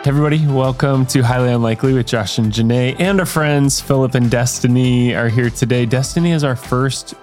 Hey everybody, welcome to Highly Unlikely with Josh and Janae, and our friends Philip and Destiny are here today. Destiny is our first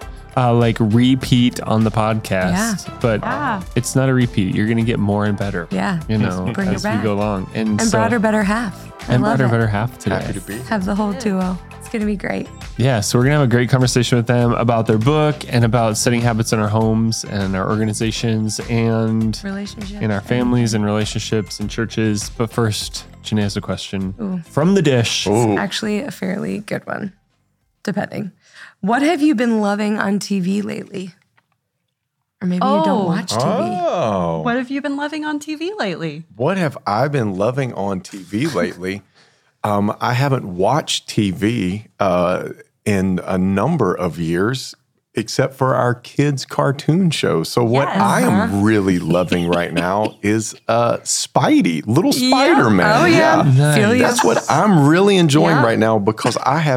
repeat on the podcast, but it's not a repeat. You're going to get more and better. Yeah, bring as we go along, and broader, better half. Better half today. Happy to be here. Have the whole duo. It's going to be great. Yeah, so we're going to have a great conversation with them about their book and about setting habits in our homes and our organizations and in our families and relationships and churches. But first, Janae has a question from the dish. It's actually a fairly good one, depending. What have you been loving on TV lately? Or maybe you don't watch TV. Oh. What have you been loving on TV lately? What have I been loving on TV lately? I haven't watched TV in a number of years, except for our kids' cartoon show. So what I am really loving right now is Spidey, little Spider-Man. Oh, yeah. Nice. That's what I'm really enjoying right now because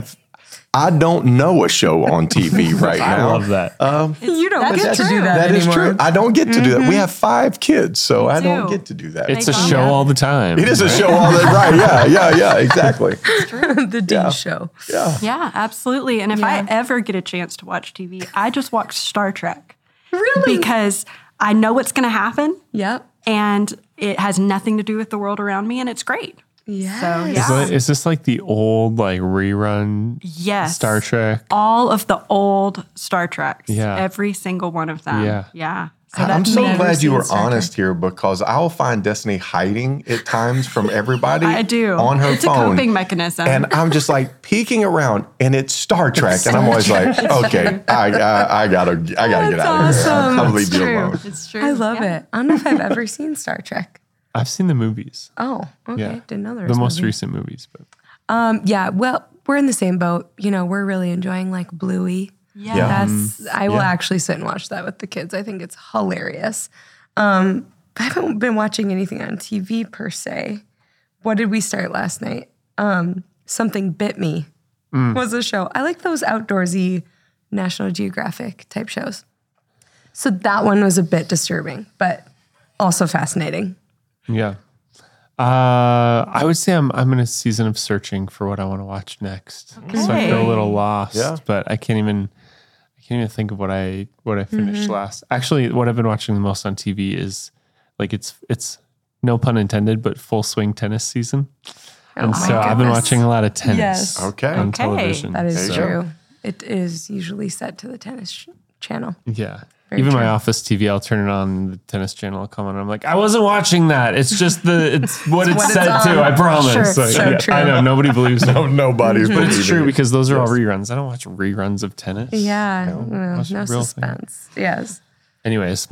I don't know a show on TV right now. I love that. You don't get to do that That is anymore. true. I don't get to do that. We have 5 kids, so I don't get to do that. It's a show all the time. It is a show all the right. Yeah, exactly. The D show. Yeah, absolutely. And if I ever get a chance to watch TV, I just watch Star Trek. Really? Because I know what's going to happen. Yep. And it has nothing to do with the world around me, and it's great. Yeah. So, yeah. Is this like the old rerun Yes. Star Trek? All of the old Star Treks. Yeah. Every single one of them. Yeah. Yeah. So I'm that's so me. glad you were Star Trek. honest here because I'll find Destiny hiding at times from everybody. I do. On her it's phone. a coping mechanism. And I'm just like peeking around and it's Star Trek. And I'm always like, okay, I gotta get out of here. awesome. I'll It's leave you true. alone. It's true. I love it. I don't know if I've ever seen Star Trek. I've seen the movies. Oh, okay. Yeah. Didn't know there The was most movies. recent movies. But Yeah, well, we're in the same boat. You know, we're really enjoying Bluey. Yeah. I will actually sit and watch that with the kids. I think it's hilarious. I haven't been watching anything on TV per se. What did we start last night? Something Bit Me was a show. I like those outdoorsy National Geographic type shows. So that one was a bit disturbing, but also fascinating. yeah. I would say I'm in a season of searching for what I want to watch next. So I feel a little lost, Yeah. but I can't even think of what I finished last. Actually, what I've been watching the most on TV is it's no pun intended, but Full Swing tennis season. And so I've been watching a lot of tennis Yes. Okay. on Okay. television. That is There you go. true. It is usually set to the tennis channel. Yeah. Very Even my true. office TV, I'll turn it on, the tennis channel will come on. I'm like, I wasn't watching that. It's just it's what it's set to, I promise. Sure, So, so true. I know, nobody believes me. No, nobody's But it's believing true it. because those are all reruns. I don't watch reruns of tennis. Yeah, watch the no real thing. suspense. Yes. Anyways,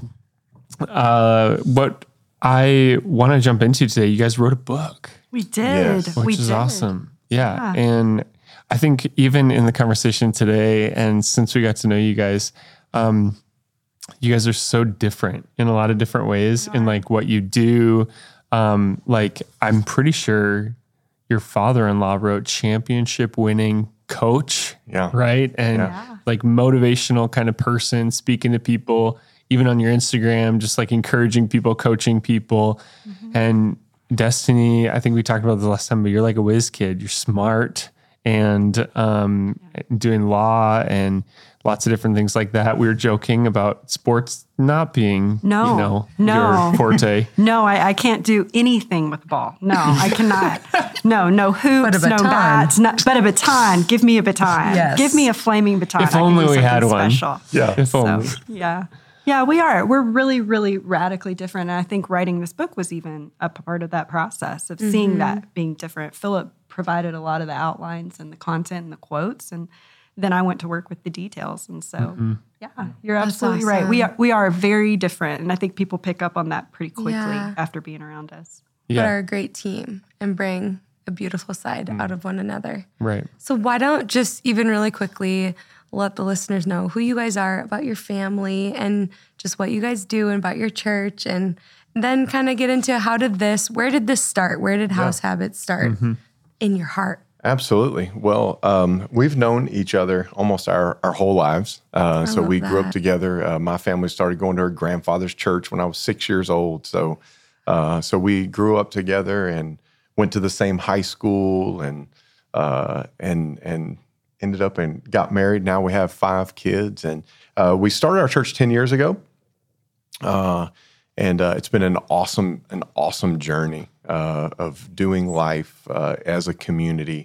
what I want to jump into today, you guys wrote a book, We did. Yes. which we is did. awesome. Yeah. And I think even in the conversation today, and since we got to know you guys are so different in a lot of different ways in what you do. I'm pretty sure your father-in-law wrote championship winning coach, right? And motivational kind of person, speaking to people, even on your Instagram, just encouraging people, coaching people. And Destiny, I think we talked about this last time, but you're like a whiz kid. You're smart and doing law and lots of different things like that. We were joking about sports not being, No. your forte. No, I can't do anything with the ball. No, I cannot. No hoops, But a no baton. bats, but a baton. Give me a baton. Yes. Give me a flaming baton. If I can only do we had something one. special. Yeah. If only. So, yeah, we are. We're really, really radically different. And I think writing this book was even a part of that process of seeing that being different. Philip provided a lot of the outlines and the content and the quotes, and then I went to work with the details. And so, you're absolutely right. We are very different, and I think people pick up on that pretty quickly after being around us. But Yeah. are a great team and bring a beautiful side out of one another. Right. So why don't just even really quickly let the listeners know who you guys are, about your family, and just what you guys do, and about your church, and then kind of get into where did this start? Where did House Habits start in your heart? Absolutely. Well, we've known each other almost our whole lives. So we grew up together. My family started going to her grandfather's church when I was 6 years old. So we grew up together, and went to the same high school, and ended up and got married. Now we have 5 kids, and we started our church 10 years ago. And it's been an awesome journey of doing life as a community.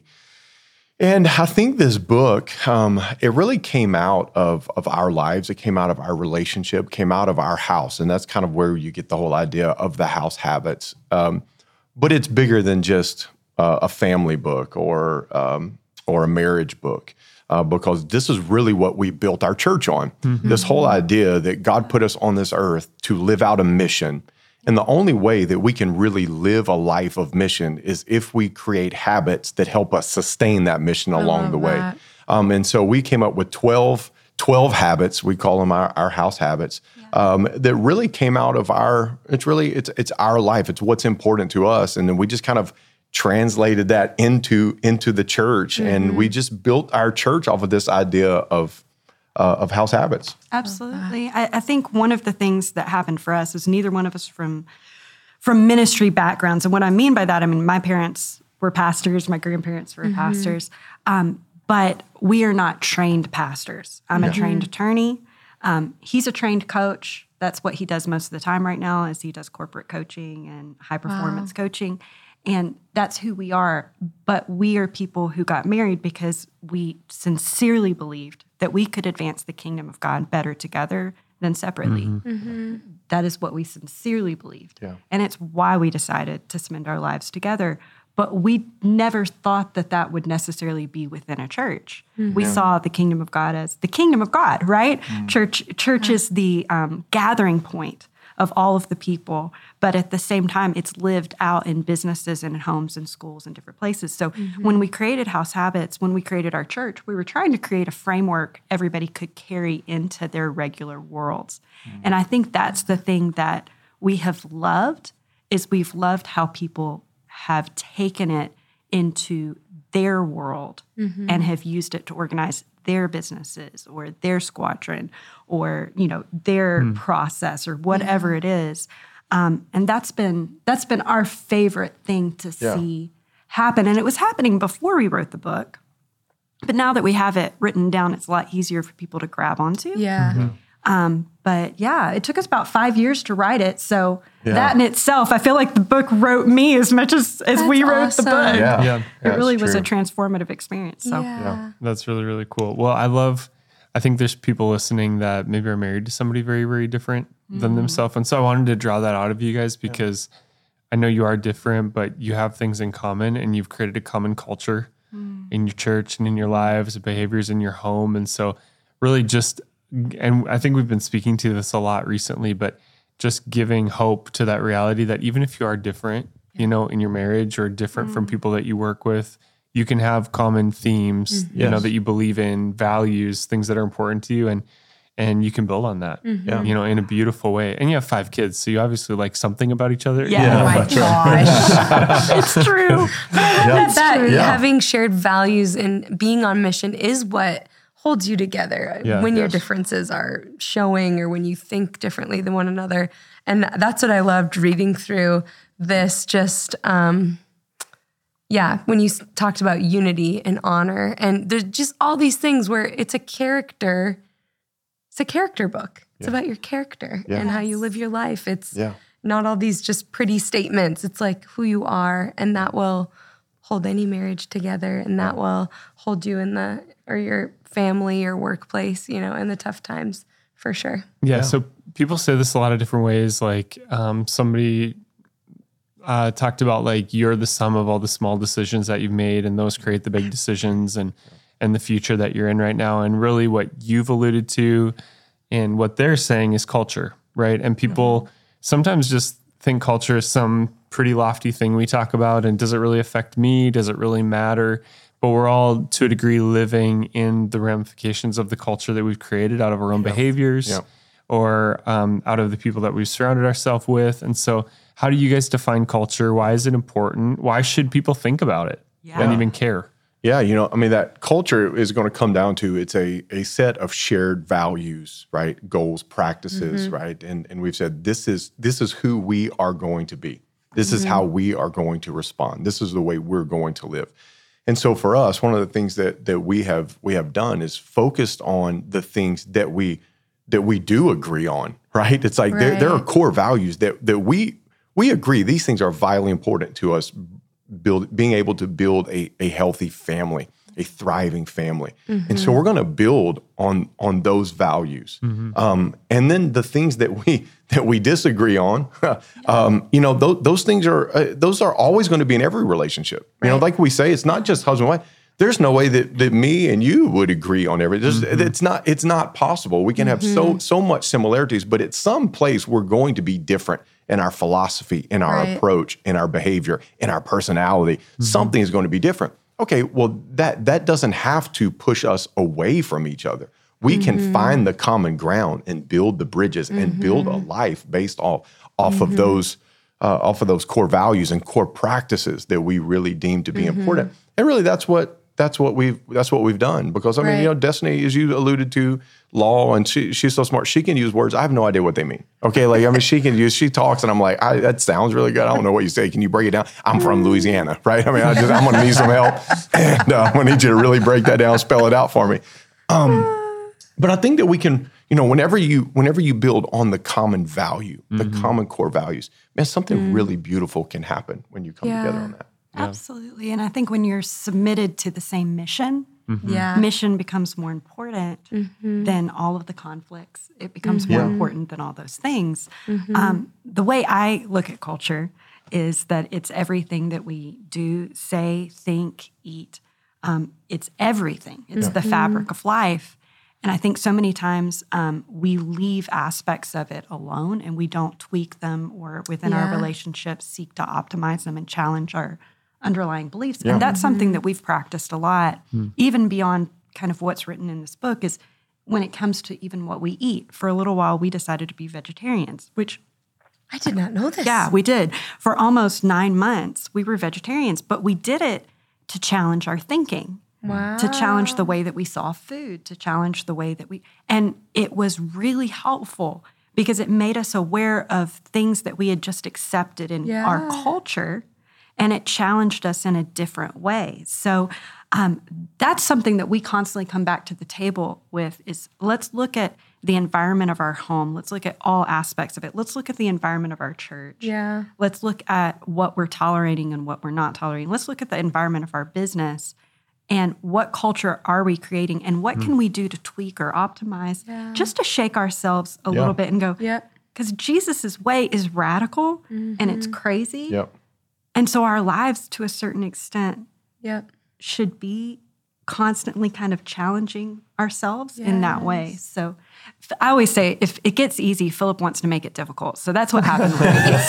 And I think this book, it really came out of our lives. It came out of our relationship, came out of our house. And that's kind of where you get the whole idea of the house habits. But it's bigger than just a family book or a marriage book. Because this is really what we built our church on. Mm-hmm. This whole idea that God put us on this earth to live out a mission. And the only way that we can really live a life of mission is if we create habits that help us sustain that mission along the way. And so we came up with 12 habits. We call them our house habits. That really came out of it's our life. It's what's important to us. And then we just kind of translated that into the church, and we just built our church off of this idea of house habits. Absolutely. I think one of the things that happened for us is neither one of us from ministry backgrounds. And what I mean by that, I mean, my parents were pastors, my grandparents were pastors, but we are not trained pastors. I'm a trained attorney. He's a trained coach. That's what he does most of the time right now, is he does corporate coaching and high performance coaching. And that's who we are. But we are people who got married because we sincerely believed that we could advance the kingdom of God better together than separately. That is what we sincerely believed. Yeah. And it's why we decided to spend our lives together. But we never thought that would necessarily be within a church. We saw the kingdom of God as the kingdom of God, right? Church is the gathering point of all of the people, but at the same time, it's lived out in businesses and in homes and schools and different places. So when we created House Habits, when we created our church, we were trying to create a framework everybody could carry into their regular worlds. And I think that's the thing that we have loved, is we've loved how people have taken it into their world and have used it to organize their businesses or their squadron or, their process or whatever it is. And that's been our favorite thing to see happen. And it was happening before we wrote the book. But now that we have it written down, it's a lot easier for people to grab onto. Yeah. But yeah, it took us about 5 years to write it. So that in itself, I feel like the book wrote me as much as we wrote the book. Yeah. It really was a transformative experience. So That's really, really cool. Well, I think there's people listening that maybe are married to somebody very, very different than themselves. And so I wanted to draw that out of you guys because I know you are different, but you have things in common and you've created a common culture in your church and in your lives, behaviors in your home. And so really and I think we've been speaking to this a lot recently, but just giving hope to that reality that even if you are different, in your marriage or different from people that you work with, you can have common themes, that you believe in, values, things that are important to you, and you can build on that, in a beautiful way. And you have 5 kids, so you obviously like something about each other. Yeah. Oh my gosh. it's true. Having shared values and being on mission is what holds you together when your differences are showing or when you think differently than one another. And that's what I loved reading through this, just, when you talked about unity and honor, and there's just all these things where it's a character book. It's about your character and how you live your life. It's not all these just pretty statements. It's like who you are, and that will hold any marriage together, and that will hold you or your family or workplace, in the tough times, for sure. Yeah. So people say this a lot of different ways. Like somebody talked about like you're the sum of all the small decisions that you've made, and those create the big decisions and the future that you're in right now. And really what you've alluded to and what they're saying is culture, right? And people sometimes just think culture is some pretty lofty thing we talk about, and does it really affect me? Does it really matter? But we're all, to a degree, living in the ramifications of the culture that we've created out of our own behaviors or out of the people that we've surrounded ourselves with. And so how do you guys define culture? Why is it important? Why should people think about it and even care? Yeah, that culture is going to come down to it's a set of shared values, right? Goals, practices, right? And we've said this is who we are going to be. This is how we are going to respond. This is the way we're going to live. And so for us, one of the things that we have done is focused on the things that we do agree on, right? It's like there are core values that we agree these things are vitally important to us, being able to build a healthy family, a thriving family. And so we're going to build on those values. And then the things that we disagree on, those things are always going to be in every relationship. You know, like we say, it's not just husband and wife. There's no way that me and you would agree on everything. It's not possible. We can have so much similarities, but at some place we're going to be different in our philosophy, in our approach, in our behavior, in our personality. Something is going to be different. Okay, well, that doesn't have to push us away from each other. We can find the common ground and build the bridges and build a life based off of those core values and core practices that we really deem to be important. And really, that's what we've done. Because I mean, Destiny, as you alluded to, law, and she's so smart. She can use words. I have no idea what they mean. Okay, like I mean, she talks, and I'm like, that sounds really good. I don't know what you say. Can you break it down? I'm from Louisiana, right? I mean, I'm going to need some help, and I'm going to need you to really break that down, spell it out for me. But I think that we can, whenever you build on the common value, the common core values, man, something really beautiful can happen when you come together on that. Absolutely. And I think when you're submitted to the same mission, mission becomes more important than all of the conflicts. It becomes more important than all those things. The way I look at culture is that it's everything that we do, say, think, eat. It's everything. It's the fabric of life. And I think so many times we leave aspects of it alone and we don't tweak them or within our relationships seek to optimize them and challenge our underlying beliefs. And that's something that we've practiced a lot, even beyond kind of what's written in this book, is when it comes to even what we eat. For a little while, we decided to be vegetarians, which I did not know this. Yeah, we did. For almost 9 months, we were vegetarians, but we did it to challenge our thinking. Wow. To challenge the way that we saw food, to challenge the way that and it was really helpful because it made us aware of things that we had just accepted in our culture, and it challenged us in a different way. So that's something that we constantly come back to the table with is let's look at the environment of our home. Let's look at all aspects of it. Let's look at the environment of our church. Yeah. Let's look at what we're tolerating and what we're not tolerating. Let's look at the environment of our business. And what culture are we creating? And what can we do to tweak or optimize just to shake ourselves a little bit and go, because Jesus' way is radical and it's crazy. Yep. And so our lives, to a certain extent, should be constantly kind of challenging ourselves in that way. So I always say, if it gets easy, Philip wants to make it difficult. So that's what happened with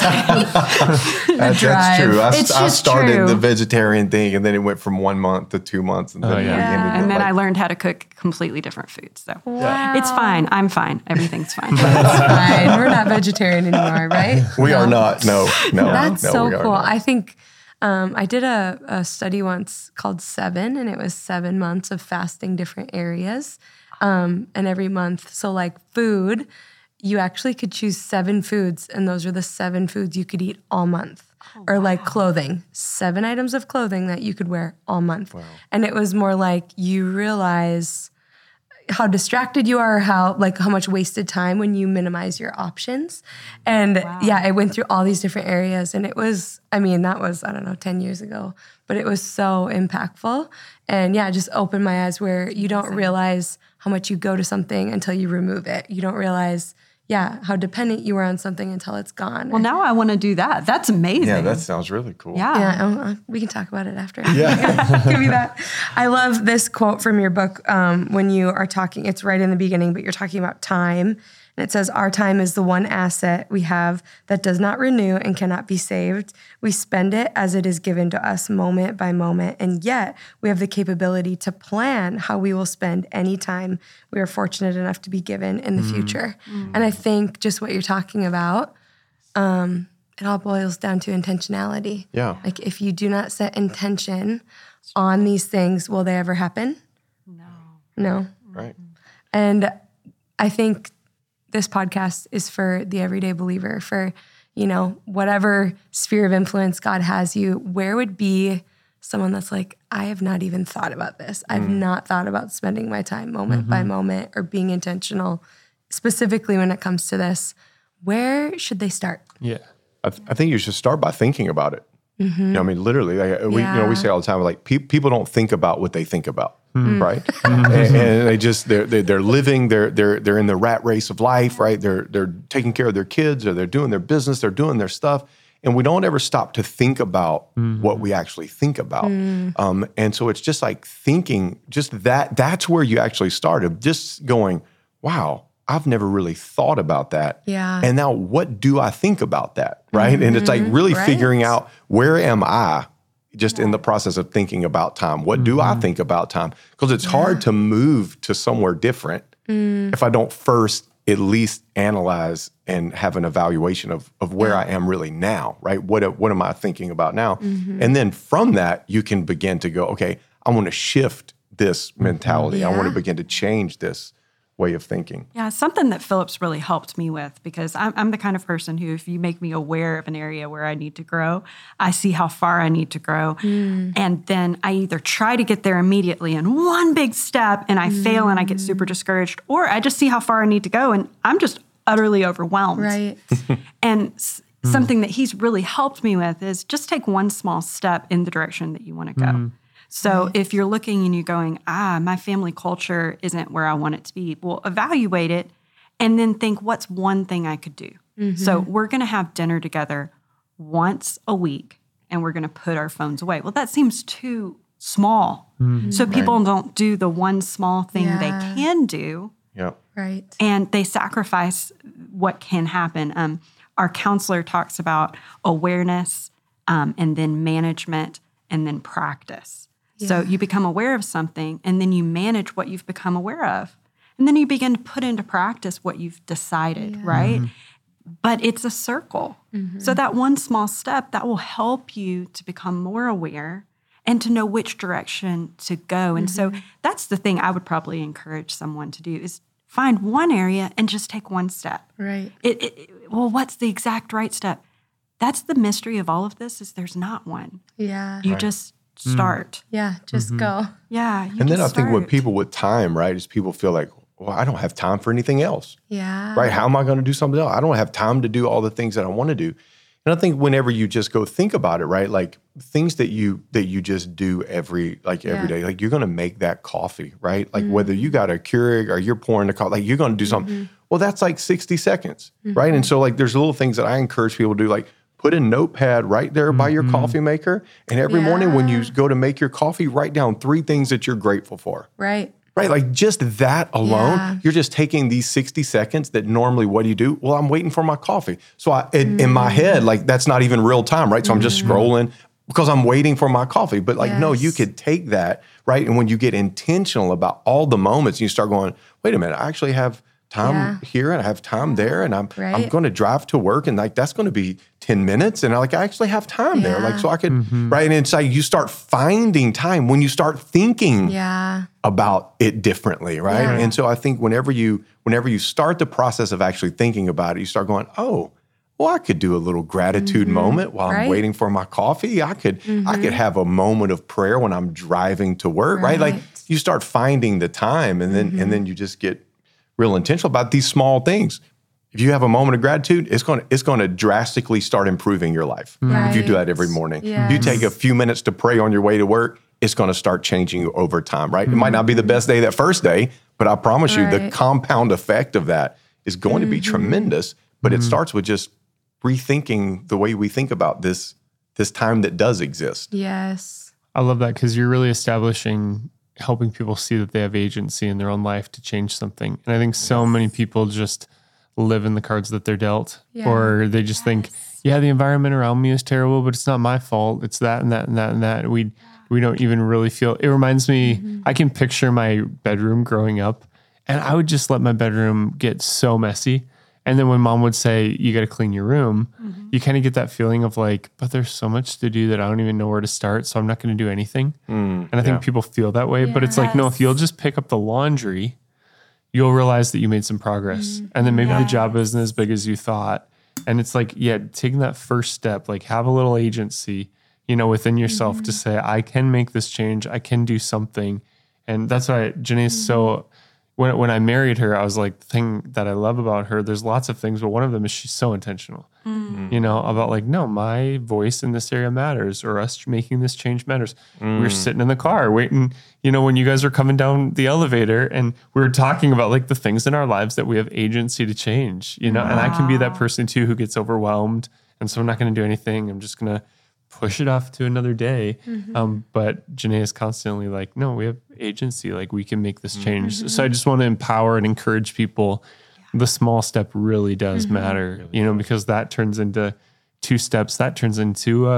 me. That's true. I started the vegetarian thing, and then it went from 1 month to 2 months. And then I learned how to cook completely different foods. So it's fine. I'm fine. Everything's fine. That's fine. We're not vegetarian anymore, right? We are not. No. That's so cool. Not. I think I did a study once called 7, and it was 7 months of fasting different areas. And every month, so like food, you actually could choose 7 foods, and those are the 7 foods you could eat all month. Or like clothing, 7 items of clothing that you could wear all month. Wow. And it was more like you realize how distracted you are, how much wasted time when you minimize your options. And I went through all these different areas, and it was, that was, 10 years ago, but it was so impactful. And it just opened my eyes where you don't realize how much you go to something until you remove it. You don't realize, how dependent you are on something until it's gone. Well, now I want to do that. That's amazing. Yeah, that sounds really cool. Yeah, we can talk about it after. Yeah. Give me that. I love this quote from your book when you are talking. It's right in the beginning, but you're talking about time. And it says, our time is the one asset we have that does not renew and cannot be saved. We spend it as it is given to us moment by moment. And yet we have the capability to plan how we will spend any time we are fortunate enough to be given in the future. And I think just what you're talking about, it all boils down to intentionality. Yeah. Like if you do not set intention on these things, will they ever happen? No. Right. And I think this podcast is for the everyday believer, for whatever sphere of influence God has you, where would be someone that's like, I have not even thought about this. I've not thought about spending my time moment by moment or being intentional, specifically when it comes to this. Where should they start? Yeah. I think you should start by thinking about it. Literally, we say all the time, like people don't think about what they think about, right? And they just they're living, they're in the rat race of life, right? They're taking care of their kids, or they're doing their business, they're doing their stuff, and we don't ever stop to think about what we actually think about. And so it's just like thinking, just that's where you actually started, just going, wow, I've never really thought about that. Yeah. And now what do I think about that, right? And it's like really figuring out, where am I just in the process of thinking about time? What do I think about time? Because it's hard to move to somewhere different if I don't first at least analyze and have an evaluation of where I am really now, right? What am I thinking about now? And then from that, you can begin to go, okay, I want to shift this mentality. I want to begin to change this way of thinking. Yeah, something that Philip's really helped me with, because I'm the kind of person who, if you make me aware of an area where I need to grow, I see how far I need to grow. And then I either try to get there immediately in one big step and I fail and I get super discouraged, or I just see how far I need to go and I'm just utterly overwhelmed. Right. And something that he's really helped me with is just take one small step in the direction that you want to go. So if you're looking and you're going, my family culture isn't where I want it to be, well, evaluate it and then think, what's one thing I could do? So we're going to have dinner together once a week and we're going to put our phones away. Well, that seems too small. So people don't do the one small thing they can do. Yeah. Right. And they sacrifice what can happen. Our counselor talks about awareness and then management and then practice. So you become aware of something and then you manage what you've become aware of. And then you begin to put into practice what you've decided, right? But it's a circle. So that one small step, that will help you to become more aware and to know which direction to go. And so that's the thing I would probably encourage someone to do, is find one area and just take one step. Right. Well, what's the exact right step? That's the mystery of all of this, is there's not one. Yeah. You just start. Yeah, just go. Yeah. And then I think with people with time, right, is people feel like, well, I don't have time for anything else. Yeah. Right? How am I going to do something else? I don't have time to do all the things that I want to do. And I think whenever you just go think about it, right, like things that you just do every day, like you're going to make that coffee, right? Like whether you got a Keurig or you're pouring the coffee, like you're going to do something. Well, that's like 60 seconds, right? And so like there's little things that I encourage people to do, like put a notepad right there by your coffee maker. And every morning when you go to make your coffee, write down 3 things that you're grateful for. Right. Right, like just that alone, you're just taking these 60 seconds that normally, what do you do? Well, I'm waiting for my coffee. So in my head, like that's not even real time, right? So I'm just scrolling because I'm waiting for my coffee. But like, no, you could take that, right? And when you get intentional about all the moments, you start going, wait a minute, I actually have time here and I have time there, and I'm going to drive to work, and like that's going to be 10 minutes, and I actually have time there, like so I could right. And it's like you start finding time when you start thinking about it differently, right? And so I think whenever you start the process of actually thinking about it, you start going, oh, well, I could do a little gratitude moment while I'm waiting for my coffee. I could have a moment of prayer when I'm driving to work, right? Like you start finding the time, and then you just get real intentional about these small things. If you have a moment of gratitude, it's going to drastically start improving your life. If you do that every morning. If you take a few minutes to pray on your way to work, it's going to start changing you over time, right? It might not be the best day that first day, but I promise you the compound effect of that is going to be tremendous. But it starts with just rethinking the way we think about this time that does exist. Yes. I love that, because you're really helping people see that they have agency in their own life to change something. And I think so many people just live in the cards that they're dealt, or they just think, the environment around me is terrible, but it's not my fault. It's that and that and that and that. We don't even really feel. It reminds me, I can picture my bedroom growing up, and I would just let my bedroom get so messy. And then when mom would say, you got to clean your room, you kind of get that feeling of like, but there's so much to do that I don't even know where to start, so I'm not going to do anything. And I think people feel that way, but it's like, no, if you'll just pick up the laundry, you'll realize that you made some progress. And then maybe the job isn't as big as you thought, And it's like, taking that first step, like have a little agency, within yourself to say, I can make this change. I can do something. And that's why Janae's so, when I married her, I was like, the thing that I love about her, there's lots of things, but one of them is she's so intentional, about like, no, my voice in this area matters, or us making this change matters. We were sitting in the car waiting, when you guys were coming down the elevator, and we were talking about like the things in our lives that we have agency to change, and I can be that person too who gets overwhelmed. And so I'm not going to do anything. I'm just going to push it off to another day. But Janae is constantly like, no, we have agency. Like we can make this change. So I just want to empower and encourage people. The small step really does matter, because that turns into 2 steps. That turns into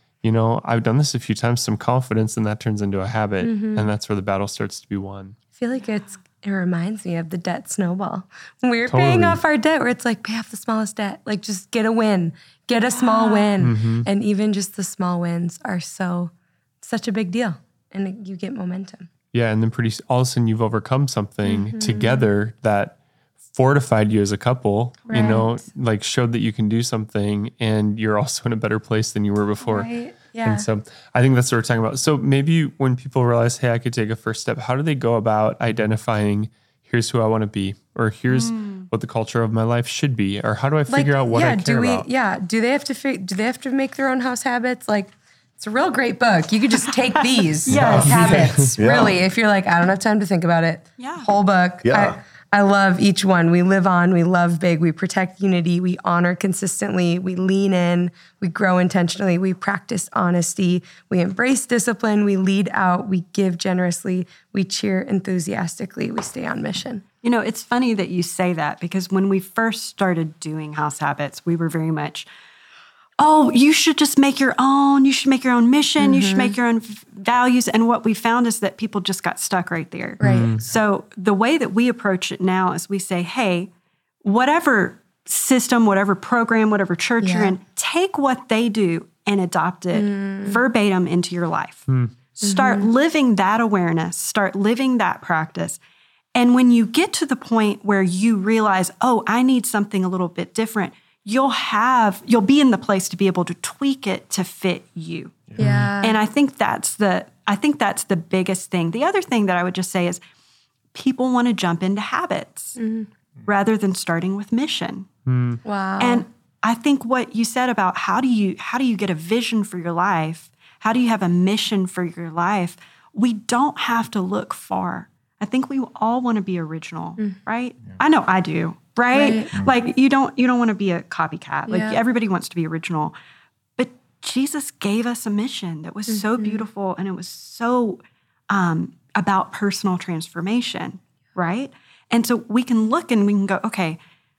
I've done this a few times, some confidence, and that turns into a habit. And that's where the battle starts to be won. I feel like it reminds me of the debt snowball. When we were paying off our debt, where it's like, pay off the smallest debt. Like just get a win, get a small win. And even just the small wins are such a big deal. And you get momentum. Yeah. And then all of a sudden you've overcome something together that fortified you as a couple, like showed that you can do something, and you're also in a better place than you were before. Right. Yeah. And so I think that's what we're talking about. So maybe when people realize, hey, I could take a first step, how do they go about identifying, here's who I want to be, or here's what the culture of my life should be, or how do I figure out what I care about? Yeah. Do they have to make their own house habits? Like, it's a real great book. You could just take these habits, really. If you're like, I don't have time to think about it. Yeah. Whole book. Yeah. I love each one. We live on, we love big, we protect unity, we honor consistently, we lean in, we grow intentionally, we practice honesty, we embrace discipline, we lead out, we give generously, we cheer enthusiastically, we stay on mission. It's funny that you say that, because when we first started doing House Habits, we were very much, oh, you should just make your own. You should make your own mission. You should make your own values. And what we found is that people just got stuck right there. Right. So the way that we approach it now is we say, hey, whatever system, whatever program, whatever church you're in, take what they do and adopt it verbatim into your life. Start living that awareness. Start living that practice. And when you get to the point where you realize, oh, I need something a little bit different, you'll be in the place to be able to tweak it to fit you. Yeah. And I think that's the biggest thing. The other thing that I would just say is people want to jump into habits rather than starting with mission. Wow. And I think what you said about how do you get a vision for your life? How do you have a mission for your life? We don't have to look far. I think we all want to be original, right? Yeah. I know I do. Right? Like you don't want to be a copycat. Like everybody wants to be original. But Jesus gave us a mission that was so beautiful, and it was so about personal transformation, right? And so we can look and we can go, okay,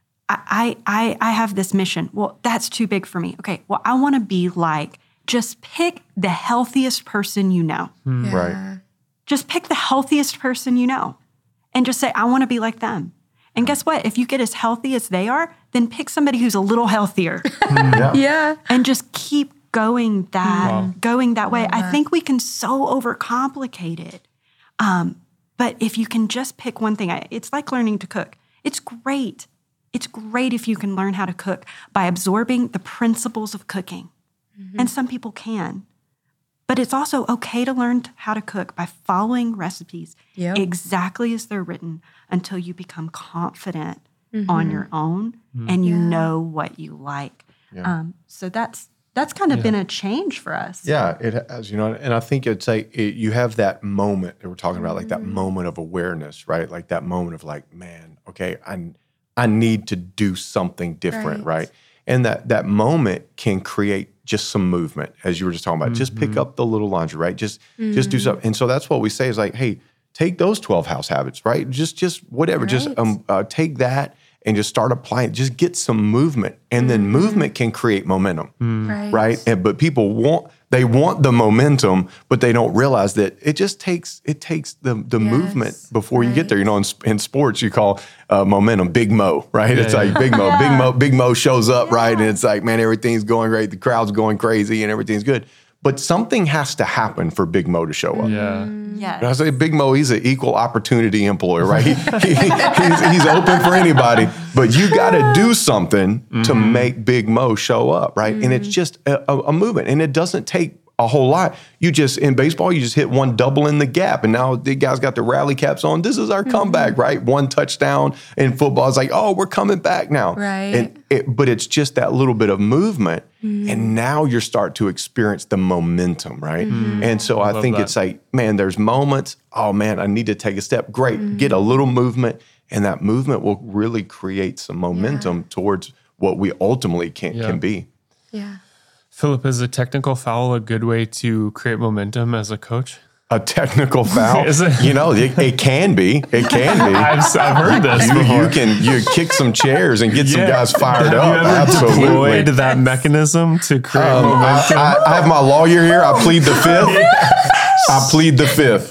I have this mission. Well, that's too big for me. Okay, well, I want to be like, just pick the healthiest person you know. Right. Just pick the healthiest person you know and just say, I want to be like them. And guess what? If you get as healthy as they are, then pick somebody who's a little healthier. Yeah. And just keep going that way. I think we can so overcomplicate it. But if you can just pick one thing, it's like learning to cook. It's great. It's great if you can learn how to cook by absorbing the principles of cooking. And some people can. But it's also okay to learn how to cook by following recipes exactly as they're written until you become confident on your own and you know what you like. Yeah. So that's kind of been a change for us. Yeah, it has, and I think it's like you have that moment that we're talking about, like that moment of awareness, right? Like that moment of like, man, okay, I need to do something different, right? And that moment can create just some movement, as you were just talking about. Just pick up the little laundry, right? Just do something. And so that's what we say is like, hey, take those 12 house habits, right? Just whatever. Right. Just take that and just start applying. Just get some movement, and then movement can create momentum, right? But people want the momentum, but they don't realize that it takes the movement before you get there. In sports, you call momentum Big Mo, right? It's like Big Mo. Big Mo shows up, right? And it's like, man, everything's going great. The crowd's going crazy and everything's good. but something has to happen for Big Mo to show up. Yeah. Yes. And I say Big Mo, he's an equal opportunity employer, right? He's open for anybody, but you got to do something to make Big Mo show up, right? And it's just a movement, and it doesn't take a whole lot. You just, in baseball, you just hit one double in the gap, and now the guys got the rally caps on. This is our comeback, right? One touchdown. In football, it's like, oh, we're coming back now. Right. But it's just that little bit of movement, and now you start to experience the momentum, right? And so I think it's like, man, there's moments, oh man, I need to take a step. Great, get a little movement, and that movement will really create some momentum towards what we ultimately can be. Yeah. Philip, is a technical foul a good way to create momentum as a coach? A technical foul, Is it? you know, it can be. It can be. I've heard this before. You kick some chairs and get some guys fired up. Have you ever Absolutely. deployed that mechanism to create momentum? I have my lawyer here. I plead the fifth. I plead the fifth.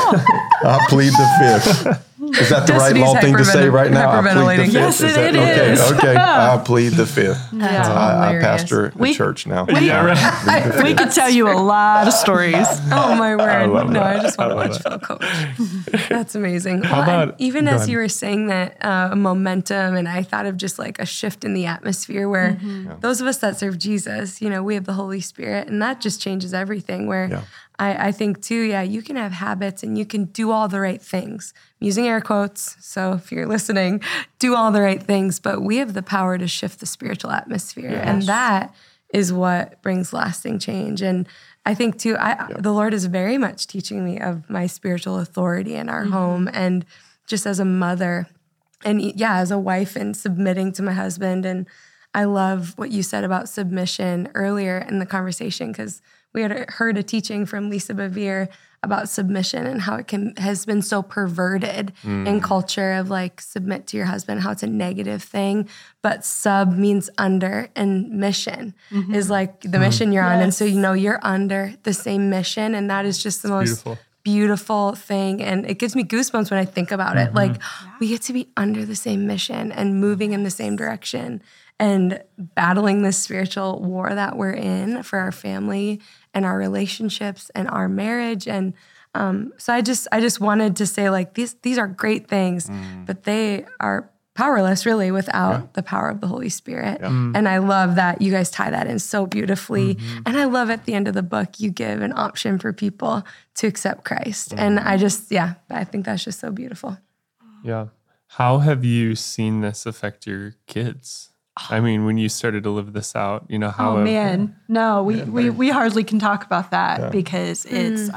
I plead the fifth. Is that the right Destiny's law thing to say right now? I plead the hyperventilating. fifth. Yes, Is it that, is. Okay. I plead the fifth. That's I hilarious. pastor a church now. Yeah, right. We could tell you a lot of stories. Oh my word! love No, that. I just want to I love watch Phil coach. That's amazing. How Well, about- even go as ahead. you were saying that momentum, and I thought of just like a shift in the atmosphere where those of us that serve Jesus, you know, we have the Holy Spirit, and that just changes everything. Where I think too, you can have habits and you can do all the right things. I'm using air quotes, so if you're listening, do all the right things, but we have the power to shift the spiritual atmosphere, and that is what brings lasting change. And I think too, the Lord is very much teaching me of my spiritual authority in our home, and just as a mother, and as a wife, and submitting to my husband. And I love what you said about submission earlier in the conversation, because we had heard a teaching from Lisa Bevere about submission and how it has been so perverted in culture of like submit to your husband, how it's a negative thing, but sub means under, and mission is like the mission you're on. And so, you know, you're under the same mission, and that is just the most beautiful thing. And it gives me goosebumps when I think about it. Like we get to be under the same mission and moving in the same direction and battling this spiritual war that we're in for our family and our relationships and our marriage. And so I just wanted to say, like, these are great things, but they are powerless really without the power of the Holy Spirit. And I love that you guys tie that in so beautifully. And I love at the end of the book, you give an option for people to accept Christ. And I think that's just so beautiful. Yeah. How have you seen this affect your kids? I mean, when you started to live this out, you know, how... Oh, man. No, we hardly can talk about that because it's...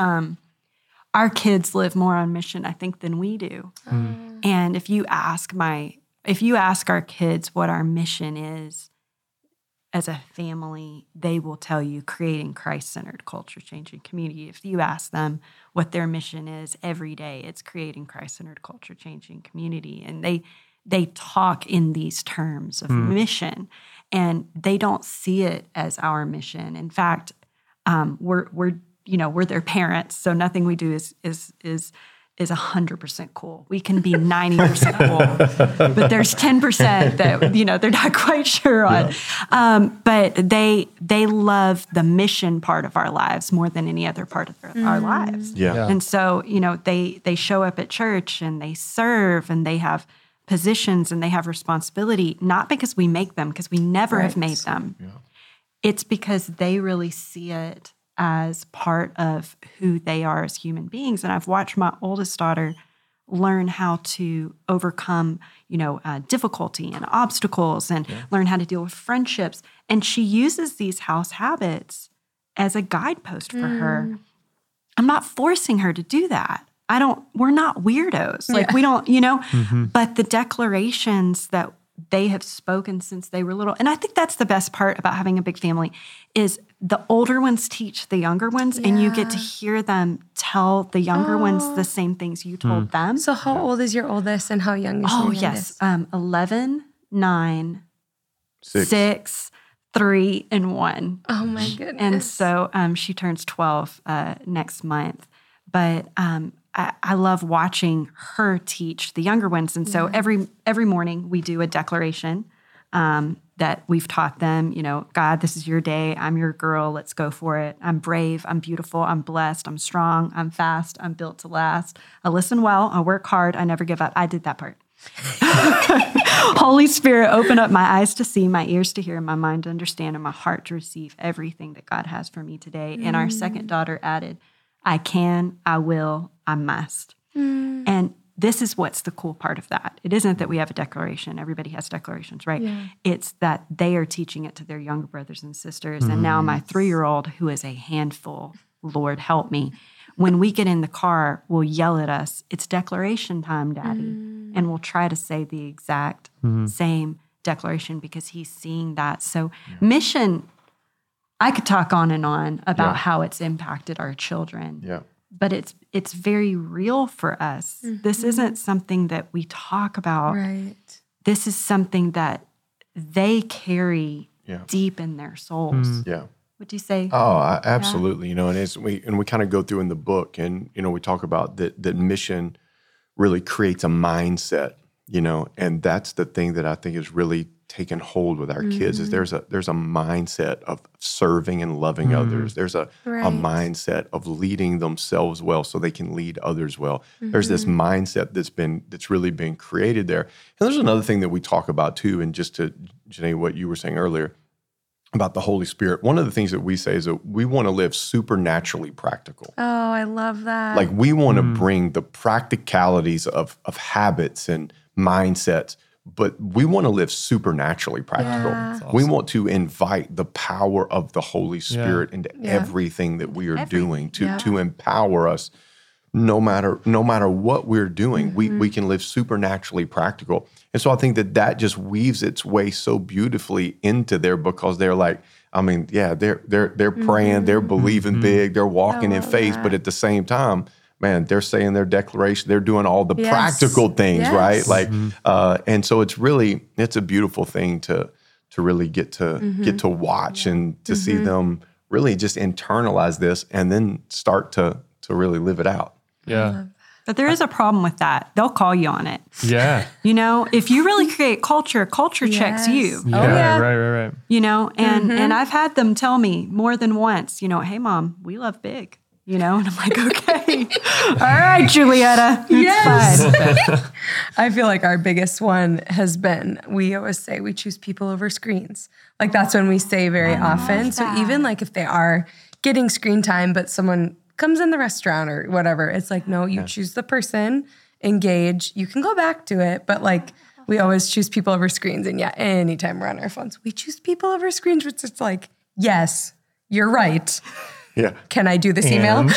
our kids live more on mission, I think, than we do. And if you ask our kids what our mission is as a family, they will tell you creating Christ-centered culture-changing community. If you ask them what their mission is every day, it's creating Christ-centered culture-changing community. And they talk in these terms of mission, and they don't see it as our mission. In fact, we're their parents, so nothing we do is 100% cool. We can be 90% cool, but there's 10% that they're not quite sure on. But they love the mission part of our lives more than any other part of our lives. Yeah. And so they show up at church and they serve and they have positions and they have responsibility, not because we make them, because we never have made them. Yeah. It's because they really see it as part of who they are as human beings. And I've watched my oldest daughter learn how to overcome, difficulty and obstacles and learn how to deal with friendships. And she uses these house habits as a guidepost for her. I'm not forcing her to do that. We're not weirdos. Like we don't, but the declarations that they have spoken since they were little. And I think that's the best part about having a big family is the older ones teach the younger ones and you get to hear them tell the younger ones the same things you told them. So how old is your oldest and how young is your youngest? 11, 9, 6, 3, and 1. Oh my goodness. And so she turns 12 next month. But I love watching her teach the younger ones. And so every morning we do a declaration that that we've taught them, God, this is your day. I'm your girl. Let's go for it. I'm brave. I'm beautiful. I'm blessed. I'm strong. I'm fast. I'm built to last. I listen well. I work hard. I never give up. I did that part. Holy Spirit, open up my eyes to see, my ears to hear, my mind to understand, and my heart to receive everything that God has for me today. And our second daughter added, I can, I will, I must. And this is what's the cool part of that. It isn't that we have a declaration. Everybody has declarations, right? Yeah. It's that they are teaching it to their younger brothers and sisters. And now my 3-year-old, who is a handful, Lord help me, when we get in the car, will yell at us, it's declaration time, Daddy. And we'll try to say the exact same declaration because he's seeing that. So mission, I could talk on and on about how it's impacted our children. Yeah. But it's very real for us. This isn't something that we talk about. Right. This is something that they carry deep in their souls. Yeah. Would you say? Oh, absolutely. And we kind of go through in the book, and we talk about that mission really creates a mindset. And that's the thing that I think is really taken hold with our kids is there's a mindset of serving and loving others. There's a mindset of leading themselves well so they can lead others well. There's this mindset that's really been created there. And there's another thing that we talk about too, and just to, Janae, what you were saying earlier about the Holy Spirit, one of the things that we say is that we want to live supernaturally practical. Oh, I love that. Like we want to bring the practicalities of habits and mindsets, but we want to live supernaturally practical. Yeah. Awesome. We want to invite the power of the Holy Spirit into everything that we are doing to empower us. No matter what we're doing, we can live supernaturally practical. And so I think that just weaves its way so beautifully into there because they're like, they're praying, they're believing big, they're walking in faith, but at the same time, man, they're saying their declaration, they're doing all the practical things, right? Like, and so it's a beautiful thing to really get to watch and to see them really just internalize this and then start to really live it out. Yeah. But there is a problem with that. They'll call you on it. Yeah. If you really create culture checks you. Yeah, right. And I've had them tell me more than once, hey, Mom, we love big. And I'm like, okay, all right, Julietta, it's fine. I feel like our biggest one has been, we always say we choose people over screens. Like that's when we say very often. So even like if they are getting screen time, but someone comes in the restaurant or whatever, it's like, no, you choose the person, engage. You can go back to it, but like we always choose people over screens. And anytime we're on our phones, we choose people over screens, which is like, yes, you're right. Yeah. Can I do this email? And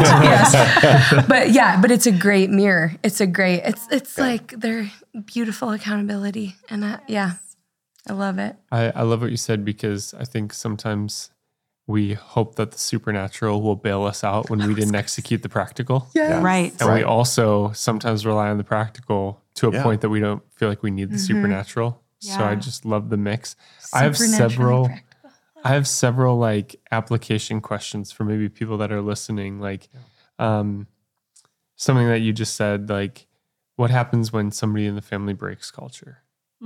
yes. But it's a great mirror. It's like they're beautiful accountability. And I love it. I love what you said because I think sometimes we hope that the supernatural will bail us out when we didn't execute the practical. Yeah. Right. And we also sometimes rely on the practical to a point that we don't feel like we need the supernatural. Yeah. So I just love the mix. I have several like application questions for maybe people that are listening. Like something that you just said, like what happens when somebody in the family breaks culture,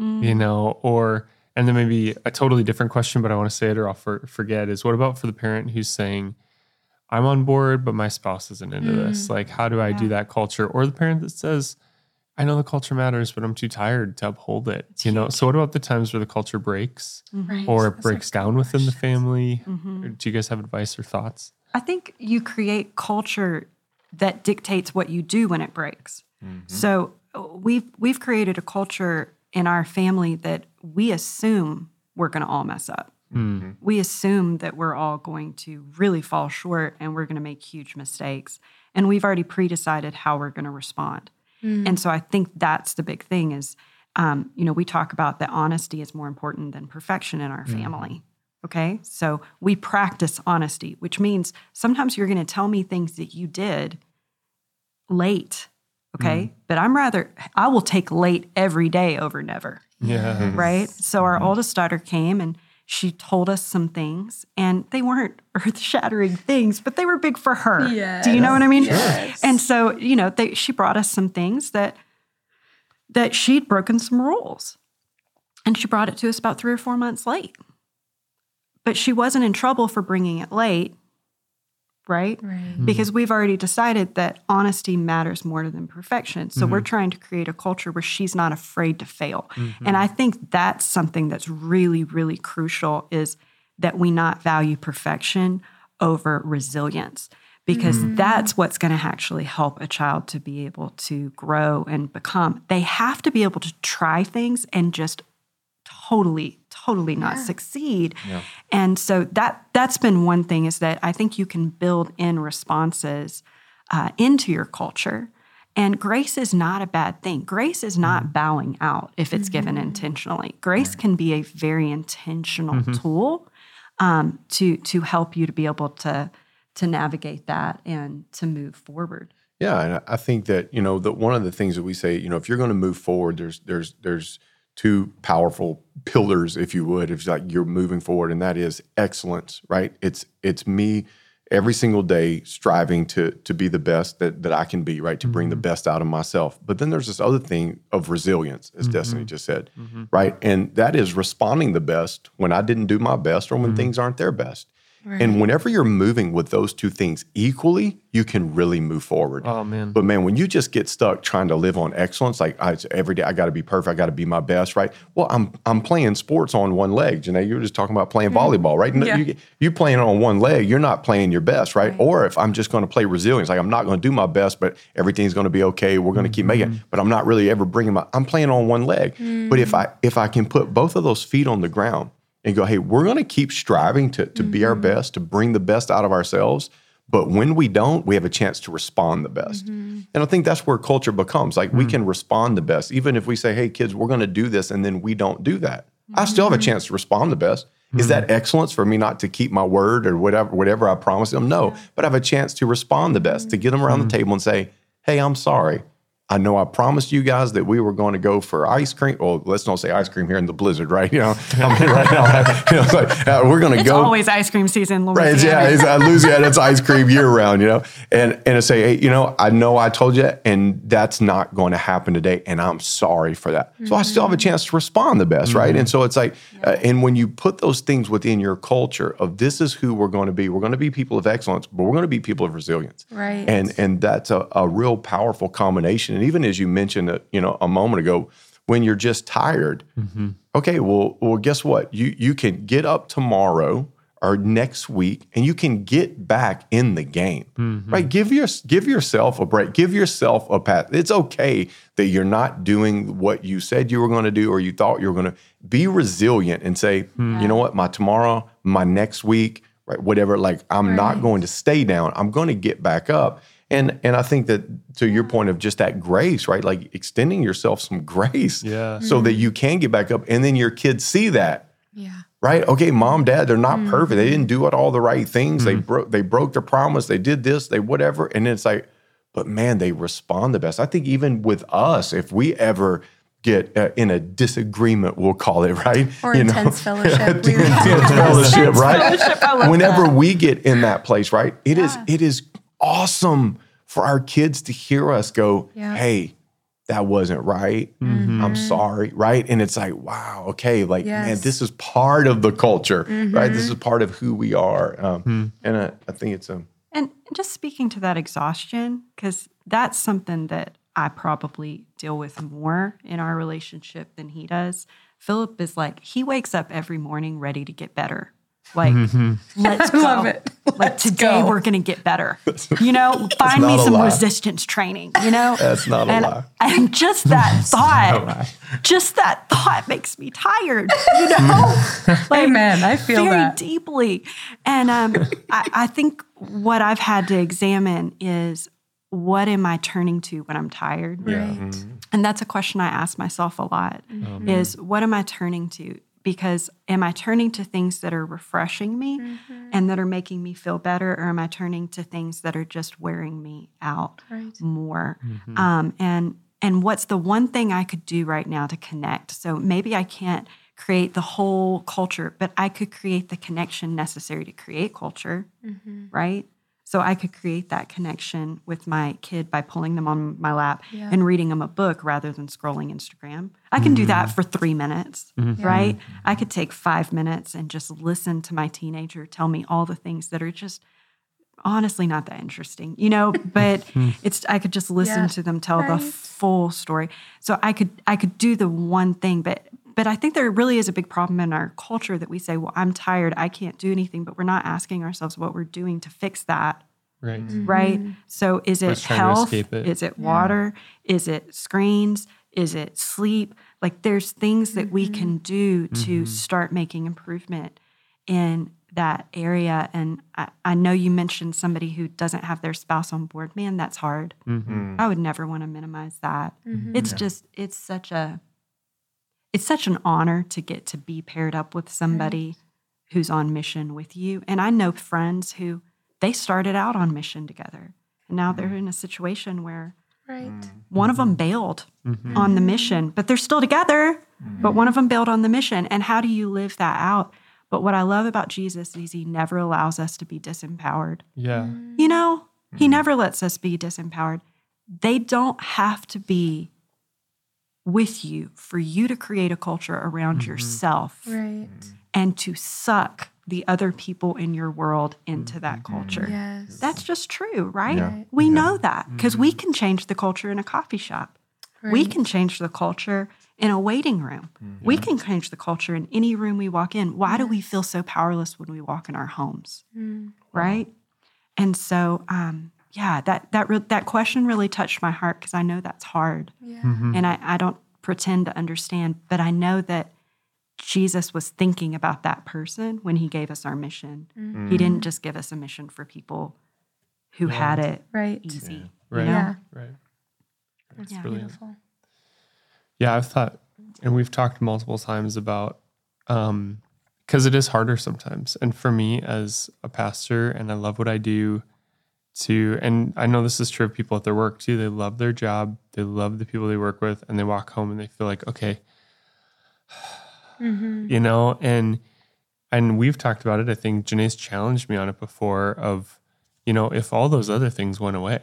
and then maybe a totally different question, but I want to say it or I'll forget is what about for the parent who's saying, I'm on board, but my spouse isn't into this. Like, how do I do that culture? Or the parent that says, I know the culture matters, but I'm too tired to uphold it. So what about the times where the culture breaks or it breaks down within the family? Do you guys have advice or thoughts? I think you create culture that dictates what you do when it breaks. So we've created a culture in our family that we assume we're going to all mess up. We assume that we're all going to really fall short and we're going to make huge mistakes. And we've already pre-decided how we're going to respond. And so I think that's the big thing is, we talk about that honesty is more important than perfection in our family. Okay. So we practice honesty, which means sometimes you're going to tell me things that you did late. Okay. But I will take late every day over never. Yeah. Right. So our oldest daughter came and she told us some things and they weren't earth-shattering things, but they were big for her. Yes. Do you know what I mean? Yes. And so, she brought us some things that she'd broken some rules. And she brought it to us about 3 or 4 months late. But she wasn't in trouble for bringing it late, right? Because we've already decided that honesty matters more than perfection. So we're trying to create a culture where she's not afraid to fail. And I think that's something that's really, really crucial, is that we not value perfection over resilience, because that's what's going to actually help a child to be able to grow and become. They have to be able to try things and just totally not succeed. Yeah. And so that's been one thing, is that I think you can build in responses into your culture. And grace is not a bad thing. Grace is not bowing out if it's given intentionally. Grace can be a very intentional tool to help you to be able to navigate that and to move forward. Yeah, and I think that, that one of the things that we say, if you're going to move forward, there's two powerful pillars, if you would, if like you're moving forward, and that is excellence, right? It's me every single day striving to be the best that I can be, right? To bring the best out of myself. But then there's this other thing of resilience, as Destiny just said, right? And that is responding the best when I didn't do my best or when things aren't their best. Right. And whenever you're moving with those two things equally, you can really move forward. Oh, man. But man, when you just get stuck trying to live on excellence, like every day I got to be perfect, I got to be my best, right? Well, I'm playing sports on one leg. Janae, you were just talking about playing volleyball, right? Yeah. You playing on one leg, you're not playing your best, right? Or if I'm just going to play resilience, like I'm not going to do my best, but everything's going to be okay. We're going to keep making it, but I'm not really ever I'm playing on one leg. But if I can put both of those feet on the ground and go, hey, we're going to keep striving to be our best, to bring the best out of ourselves. But when we don't, we have a chance to respond the best. And I think that's where culture becomes. Like we can respond the best. Even if we say, hey, kids, we're going to do this, and then we don't do that. I still have a chance to respond the best. Is that excellence for me not to keep my word or whatever I promised them? No. But I have a chance to respond the best, to get them around the table and say, hey, I'm sorry. I know I promised you guys that we were going to go for ice cream. Well, let's not say ice cream here in the blizzard, right? Right now, we're going to go. It's always ice cream season, Louisiana. Right? Yeah, it's Louisiana. It's ice cream year round, And I say, hey, I know I told you, and that's not going to happen today, and I'm sorry for that. So I still have a chance to respond the best, right? And so it's like, and when you put those things within your culture of this is who we're going to be people of excellence, but we're going to be people of resilience, right? And that's a real powerful combination. And even as you mentioned, a moment ago, when you're just tired, okay, well, guess what? You can get up tomorrow or next week, and you can get back in the game, right? Give yourself a break. Give yourself a pat. It's okay that you're not doing what you said you were going to do or you thought you were going to. Be resilient and say, you know what? My tomorrow, my next week, right? Whatever. Like I'm not going to stay down. I'm going to get back up. And I think that to your point of just that grace, right? Like extending yourself some grace so that you can get back up, and then your kids see that. Yeah. Right? Okay, mom, dad, they're not perfect. They didn't do all the right things. They broke their promise. They did this, they whatever. And it's like, but man, they respond the best. I think even with us, if we ever get in a disagreement, we'll call it, right? Or intense fellowship. Intense fellowship, right? Whenever we get in that place, right? It is awesome for our kids to hear us go, hey, that wasn't right. I'm sorry, right? And it's like, wow, okay, like, man, this is part of the culture, right? This is part of who we are. And I think it's And just speaking to that exhaustion, because that's something that I probably deal with more in our relationship than he does. Philip is like, he wakes up every morning ready to get better. Like, let's go. Love it. Like today we're going to get better. Find me some resistance training, That's not a lie. And just that thought makes me tired, Like, Amen. I feel very that. deeply. And I think what I've had to examine is, what am I turning to when I'm tired? Right. And that's a question I ask myself a lot, is what am I turning to? Because am I turning to things that are refreshing me and that are making me feel better, or am I turning to things that are just wearing me out more? And what's the one thing I could do right now to connect? So maybe I can't create the whole culture, but I could create the connection necessary to create culture, right? So I could create that connection with my kid by pulling them on my lap and reading them a book rather than scrolling Instagram. I can do that for 3 minutes, right? I could take 5 minutes and just listen to my teenager tell me all the things that are just honestly not that interesting, but I could just listen to them tell the full story. So I could do the one thing, but I think there really is a big problem in our culture that we say, well, I'm tired, I can't do anything, but we're not asking ourselves what we're doing to fix that. Right. Right. So is it health? Is it water? Is it screens? Is it sleep? Like there's things that we can do to start making improvement in that area. And I know you mentioned somebody who doesn't have their spouse on board. Man, that's hard. I would never want to minimize that. It's just, it's such an honor to get to be paired up with somebody who's on mission with you. And I know friends who they started out on mission together. And now they're in a situation where one of them bailed on the mission, but they're still together. But one of them bailed on the mission. And how do you live that out? But what I love about Jesus is he never allows us to be disempowered. Yeah. He never lets us be disempowered. They don't have to be with you for you to create a culture around yourself and to suck the other people in your world into that culture. Yes. That's just true, right? Yeah. We know that because we can change the culture in a coffee shop. We can change the culture in a waiting room. We can change the culture in any room we walk in. Why do we feel so powerless when we walk in our homes? Right? And so, that question really touched my heart because I know that's hard. And I don't pretend to understand, but I know that Jesus was thinking about that person when he gave us our mission. He didn't just give us a mission for people who had it easy. Right. Yeah. Right. That's Yeah. brilliant. Beautiful. Yeah, I've thought, and we've talked multiple times about, because it is harder sometimes. And for me as a pastor, and I love what I do and I know this is true of people at their work too. They love their job. They love the people they work with, and they walk home and they feel like, okay, and we've talked about it. I think Janae's challenged me on it before of, if all those other things went away,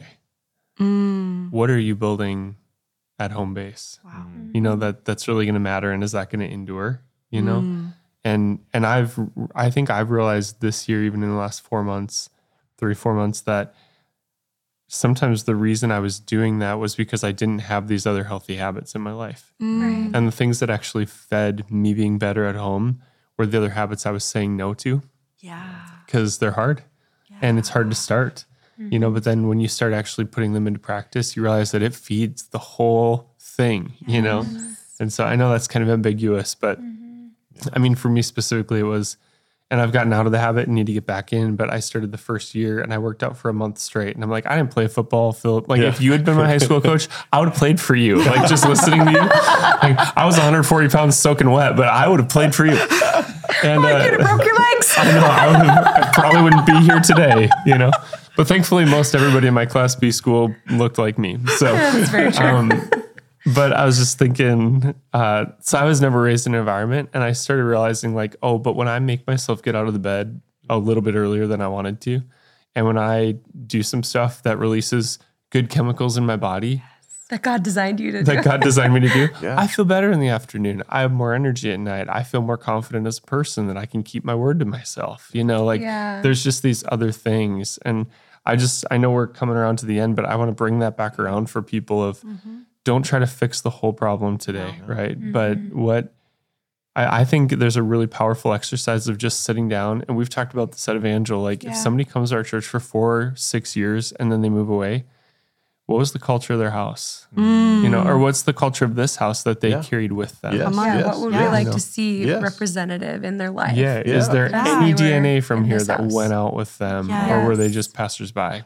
what are you building at home base? Wow. That's really going to matter. And is that going to endure, And I think I've realized this year, even in the last 4 months, 3-4 months, that sometimes the reason I was doing that was because I didn't have these other healthy habits in my life. Right. And the things that actually fed me being better at home were the other habits I was saying no to. Yeah. Because they're hard and it's hard to start, but then when you start actually putting them into practice, you realize that it feeds the whole thing, And so I know that's kind of ambiguous, but I mean, for me specifically, it was, and I've gotten out of the habit and need to get back in, but I started the first year and I worked out for a month straight. And I'm like, I didn't play football, Philip. Like if you had been my high school coach, I would have played for you. Like just listening to you. Like I was 140 pounds soaking wet, but I would have played for you. And You could have broke your legs. I know, I probably wouldn't be here today, But thankfully, most everybody in my Class B school looked like me. So That's very true. But I was just thinking, so I was never raised in an environment, and I started realizing like, but when I make myself get out of the bed a little bit earlier than I wanted to, and when I do some stuff that releases good chemicals in my body That God designed you to do. that God designed me to do, Yeah. I feel better in the afternoon. I have more energy at night. I feel more confident as a person that I can keep my word to myself. Yeah. There's just these other things. And I know we're coming around to the end, but I want to bring that back around for people of, don't try to fix the whole problem today, right? But what I think there's a really powerful exercise of just sitting down, and we've talked about this at Evangel, like if somebody comes to our church for 4-6 years and then they move away, what was the culture of their house? Or what's the culture of this house that they carried with them? Yes. Yeah, what would we Yes. like to see Yes. representative in their life? Yeah. Is there If any they were DNA from in here this that house. went out with them, or were they Yes. just passersby,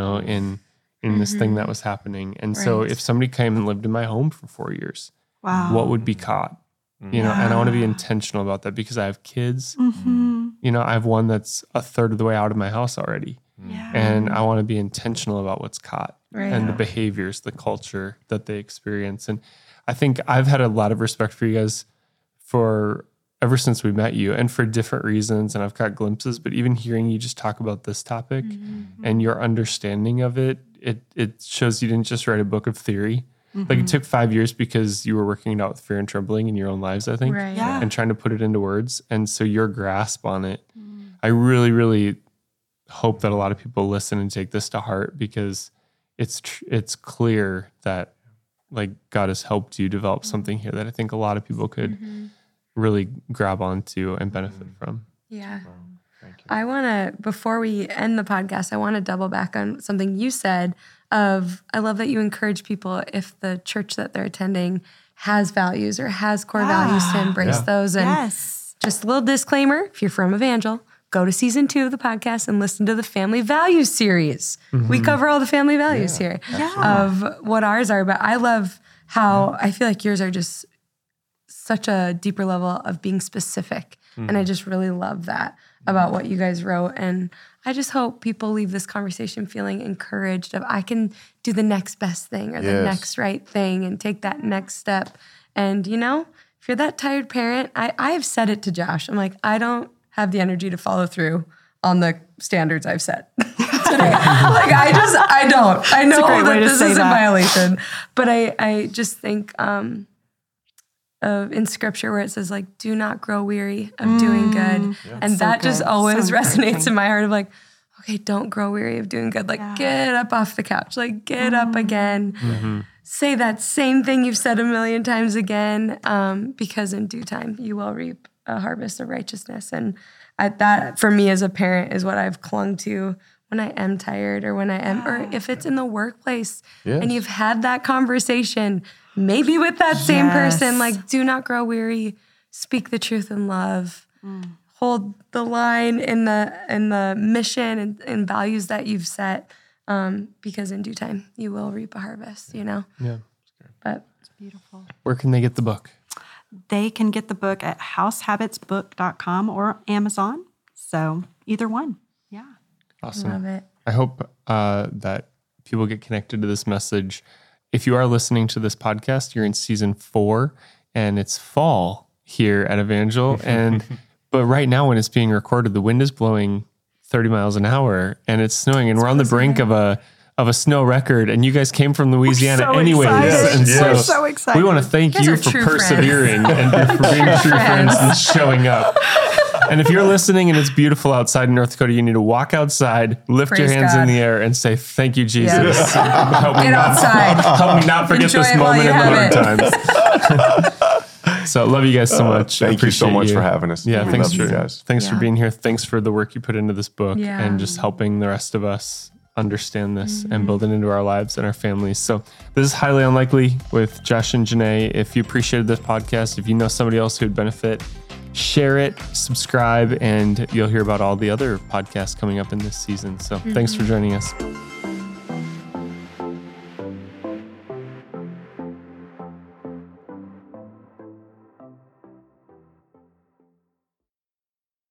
in this thing that was happening? And so Right. if somebody came and lived in my home for 4 years, Wow. what would be caught? And I want to be intentional about that because I have kids. I have one that's a third of the way out of my house already. Yeah. And I want to be intentional about what's caught Right. and the behaviors, the culture that they experience. And I think I've had a lot of respect for you guys for ever since we met you, and for different reasons, and I've got glimpses, but even hearing you just talk about this topic and your understanding of it, it shows you didn't just write a book of theory. Like it took 5 years because you were working it out with fear and trembling in your own lives, I think, Right. Yeah. and trying to put it into words. And so your grasp on it, I really, really hope that a lot of people listen and take this to heart, because it's clear that like God has helped you develop something here that I think a lot of people could really grab onto and benefit from. Yeah. Thank you. I want to, before we end the podcast, I want to double back on something you said I love that you encourage people, if the church that they're attending has values or has core values, to embrace those. And Yes. just a little disclaimer, if you're from Evangel, go to season 2 of the podcast and listen to the family values series. We cover all the family values here of what ours are. But I love how I feel like yours are just such a deeper level of being specific. And I just really love that about what you guys wrote. And I just hope people leave this conversation feeling encouraged of, I can do the next best thing or the Yes. next right thing and take that next step. And, you know, if you're that tired parent, I have said it to Josh. I'm like, I don't have the energy to follow through on the standards I've set today. Like, I don't. I know great way that to this say is a that. violation, but I just think of in scripture where it says, like, do not grow weary of doing good. And So that just good. always So resonates encouraging. in my heart of like, okay, don't grow weary of doing good. Like, get up off the couch, like, get up again. Say that same thing you've said a million times again, because in due time you will reap a harvest of righteousness. And that, for me as a parent, is what I've clung to when I am tired, or when I am, or if it's in the workplace Yes. and you've had that conversation, maybe with that same person, Yes. like, do not grow weary, speak the truth in love, hold the line in the mission and values that you've set, because in due time you will reap a harvest, you know? Yeah. But Beautiful. Where can they get the book? They can get the book at househabitsbook.com or Amazon. So either one. Yeah. Awesome. love it. I hope that people get connected to this message. If you are listening to this podcast, you're in season 4 and it's fall here at Evangel. But right now when it's being recorded, the wind is blowing 30 miles an hour and it's snowing, and we're on the brink of a snow record, and you guys came from Louisiana so anyways. excited. And Yes. We're so excited. we want to thank guys you are for true persevering and for being true friends and showing up. And if you're listening and it's beautiful outside in North Dakota, you need to walk outside, lift your Praise hands God. in the air, and say, "Thank you, Jesus. Yes. Help me Get not, outside. help me not forget Enjoy this it while moment you in the have hard times." So, love you guys so much. I Thank you so appreciate much for having us. Yeah, We thanks love for you guys. thanks for Yeah. being here. Thanks for the work you put into this book Yeah. and just helping the rest of us understand this and build it into our lives and our families. So this is Highly Unlikely with Josh and Janae. If you appreciated this podcast, if you know somebody else who would benefit, share it, subscribe, and you'll hear about all the other podcasts coming up in this season. So thanks for joining us.